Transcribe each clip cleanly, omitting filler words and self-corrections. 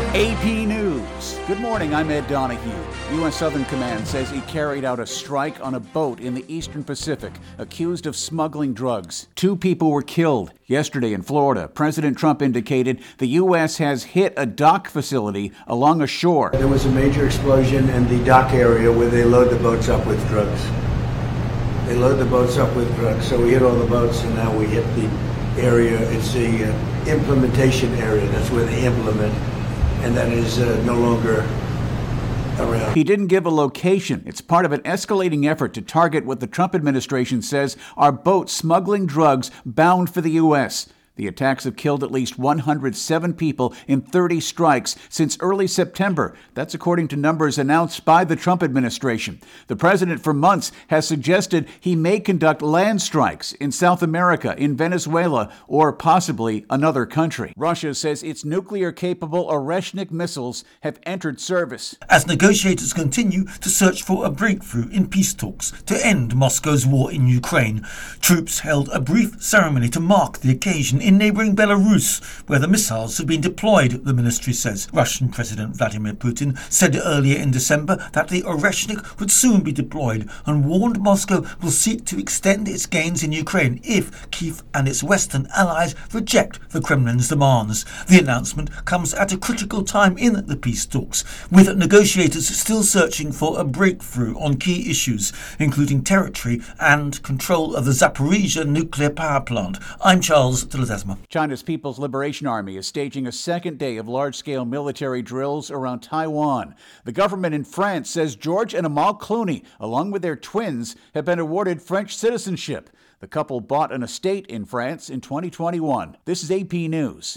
AP News. Good morning, I'm Ed Donahue. U.S. Southern Command says he carried out a strike on a boat in the Eastern Pacific, accused of smuggling drugs. 2 people were killed. Yesterday in Florida, President Trump indicated the U.S. has hit a dock facility along a shore. There was a major explosion in the dock area where they load the boats up with drugs. They load the boats up with drugs, so we hit all the boats, and now we hit the area. It's the implementation area. That's where they implement. And that is no longer around. He didn't give a location. It's part of an escalating effort to target what the Trump administration says are boats smuggling drugs bound for the U.S. The attacks have killed at least 107 people in 30 strikes since early September. That's according to numbers announced by the Trump administration. The president for months has suggested he may conduct land strikes in South America, in Venezuela, or possibly another country. Russia says its nuclear-capable Oreshnik missiles have entered service. As negotiators continue to search for a breakthrough in peace talks to end Moscow's war in Ukraine, troops held a brief ceremony to mark the occasion in neighbouring Belarus, where the missiles have been deployed, the ministry says. Russian President Vladimir Putin said earlier in December that the Oreshnik would soon be deployed and warned Moscow will seek to extend its gains in Ukraine if Kyiv and its Western allies reject the Kremlin's demands. The announcement comes at a critical time in the peace talks, with negotiators still searching for a breakthrough on key issues, including territory and control of the Zaporizhzhia nuclear power plant. I'm Charles de Ledesma. China's People's Liberation Army is staging a second day of large-scale military drills around Taiwan. The government in France says George and Amal Clooney, along with their twins, have been awarded French citizenship. The couple bought an estate in France in 2021. This is AP News.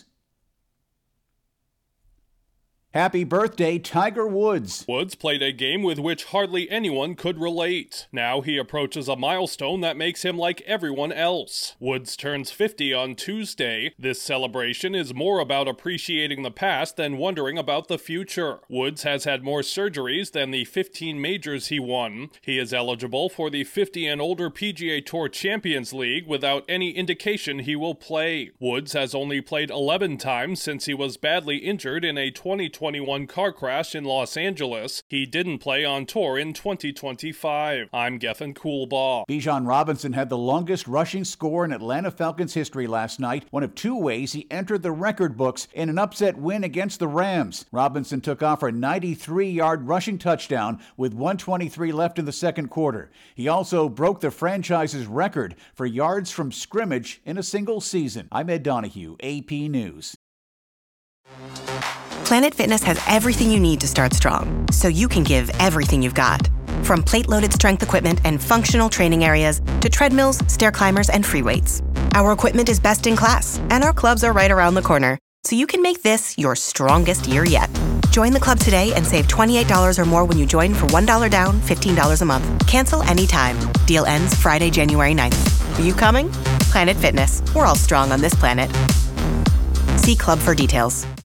Happy birthday, Tiger Woods. Woods played a game with which hardly anyone could relate. Now he approaches a milestone that makes him like everyone else. Woods turns 50 on Tuesday. This celebration is more about appreciating the past than wondering about the future. Woods has had more surgeries than the 15 majors he won. He is eligible for the 50 and older PGA Tour Champions League without any indication he will play. Woods has only played 11 times since he was badly injured in a 2021 car crash in Los Angeles. He didn't play on tour in 2025. I'm Gethin Coolbaugh. Bijan Robinson had the longest rushing score in Atlanta Falcons history last night, one of 2 ways he entered the record books in an upset win against the Rams. Robinson took off for a 93-yard rushing touchdown with 1:23 left in the second quarter. He also broke the franchise's record for yards from scrimmage in a single season. I'm Ed Donahue, AP News. Planet Fitness has everything you need to start strong, so you can give everything you've got. From plate-loaded strength equipment and functional training areas to treadmills, stair climbers, and free weights. Our equipment is best in class, and our clubs are right around the corner, so you can make this your strongest year yet. Join the club today and save $28 or more when you join for $1 down, $15 a month. Cancel anytime. Deal ends Friday, January 9th. Are you coming? Planet Fitness. We're all strong on this planet. See club for details.